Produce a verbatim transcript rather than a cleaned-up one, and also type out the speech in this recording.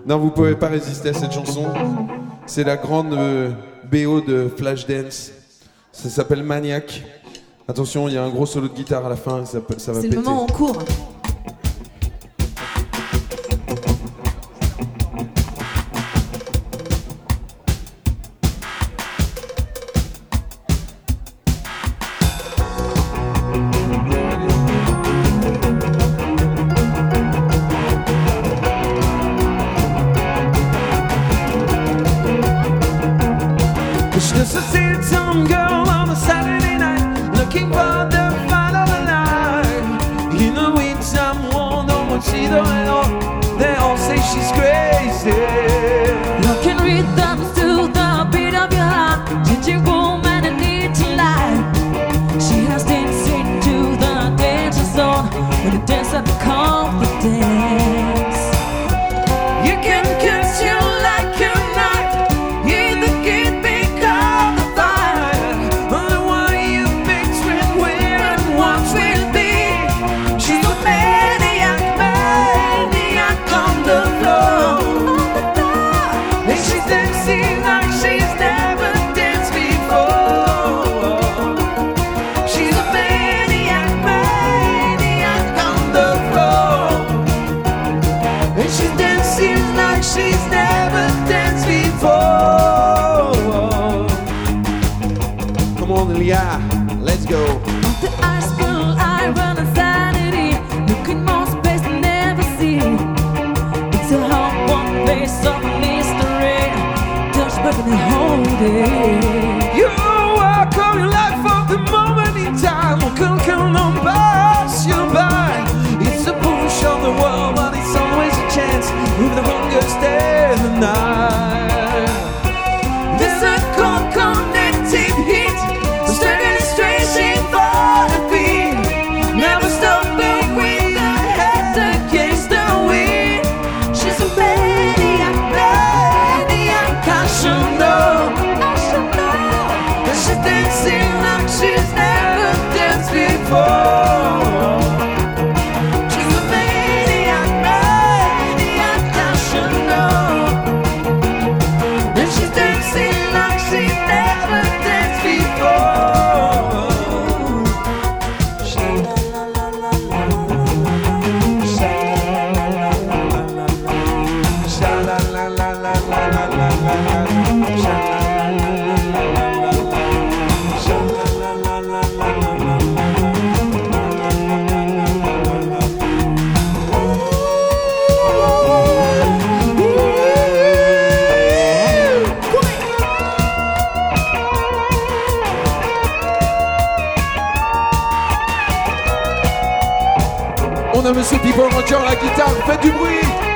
Non, vous pouvez pas résister à cette chanson. C'est la grande euh, B O de Flashdance. Ça s'appelle Maniac. Attention, il y a un gros solo de guitare à la fin, ça, ça va péter. C'est le moment où on court. Just a sit-down girl on a Saturday night, looking for the fight of a life. In the wintertime, one don't want she don't know. They all say she's crazy. Looking rhythms to the beat of your heart, ginger woman and need to lie. She has dancing to the danger zone when you dance at the confidence. You can kiss you like a knife, either get me caught the fire. The one you picture where and what will be. She's a maniac, maniac on the floor. And she's dancing like she's never danced before. She's a maniac, maniac on the floor. And she's dancing like she's never danced before. Come on, Leah, let's go. Off the ice full, I run insanity, looking more space than never see. It's a hot one face of mystery, touch but can hold it. You walk all your life for the moment in time. Can come on pass you by. It's a push of the world, but it's always a chance. If the hunger stays the night. There's a cold connective heat, the strength is stretching for the beat. Never stopping with the head against the wind. She's a maniac, maniac, I should know. I should know. And she's dancing like she's never danced before. She's a maniac, maniac, I should know. And she's dancing like she's never danced before. On a Monsieur People Roger à la guitare, faites du bruit!